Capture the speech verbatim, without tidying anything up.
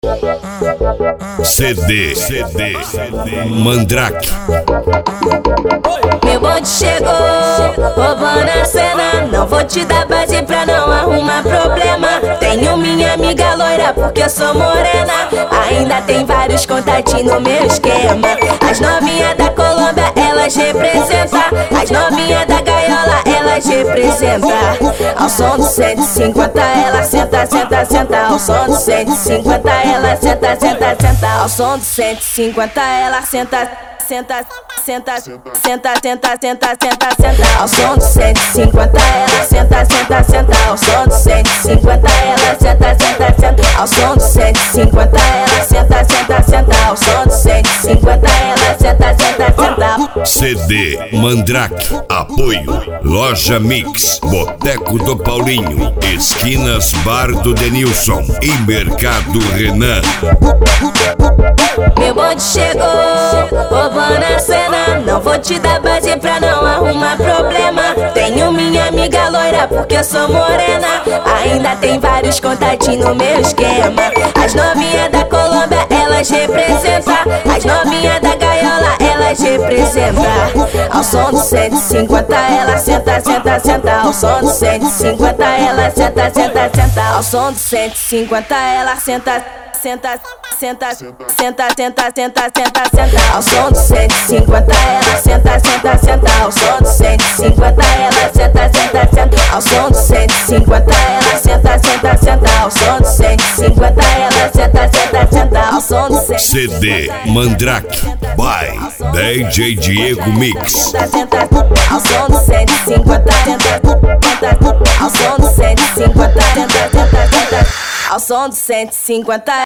C D, C D, Mandrake. Meu bonde chegou, roubando a cena. Não vou te dar base pra não arrumar problema. Tenho minha amiga loira porque eu sou morena. Ainda tem vários contatinhos no meu esquema. As novinhas da Colômbia, elas representam. As novinhas da gaiola, elas representam. Ao som do cento e cinquenta, ela senta, senta, senta. Ao som do cento e cinquenta, ela senta, senta, senta. Ao som do cento e cinquenta, ela senta, senta, senta, senta, senta, senta, senta, senta. Ao som do cento e cinquenta, ela senta, senta, senta. Ao som do cento e cinquenta, ela senta, senta, senta. Ao som do cento e cinquenta, ela senta, senta, senta. Ao som do cento e cinquenta, ela senta, senta, senta. C D Mandrake. Apoio Loja Mix, Boteco do Paulinho, esquinas Bar do Denilson e Mercado Renan. Meu bonde chegou, roubando a cena. Não vou te dar base pra não arrumar problema. Tenho minha amiga loira porque eu sou morena. Ainda tem vários contatinhos no meu esquema. As novinhas da Colômbia, elas representam. As novinhas da gaiola, elas representam. Ao som do cento e cinquenta, ela senta, senta, senta. Ao som do cento e cinquenta, ela senta, senta, senta. Ao som do cento e cinquenta, ela senta, senta, senta, senta, senta, senta, senta, senta. Ao som do cento e cinquenta, ela senta, senta, senta. Ao som do cento e cinquenta, ela senta, senta, senta. Ao som do cento e cinquenta, ela senta, senta, senta. Ao som do cento e cinquenta, ela senta, senta, senta. Ao som do cento e cinquenta, C D Mandrake by D J Diego Mix. Ao som do cento e cinquenta, ao som do cento e cinquenta, ao som do cento e cinquenta.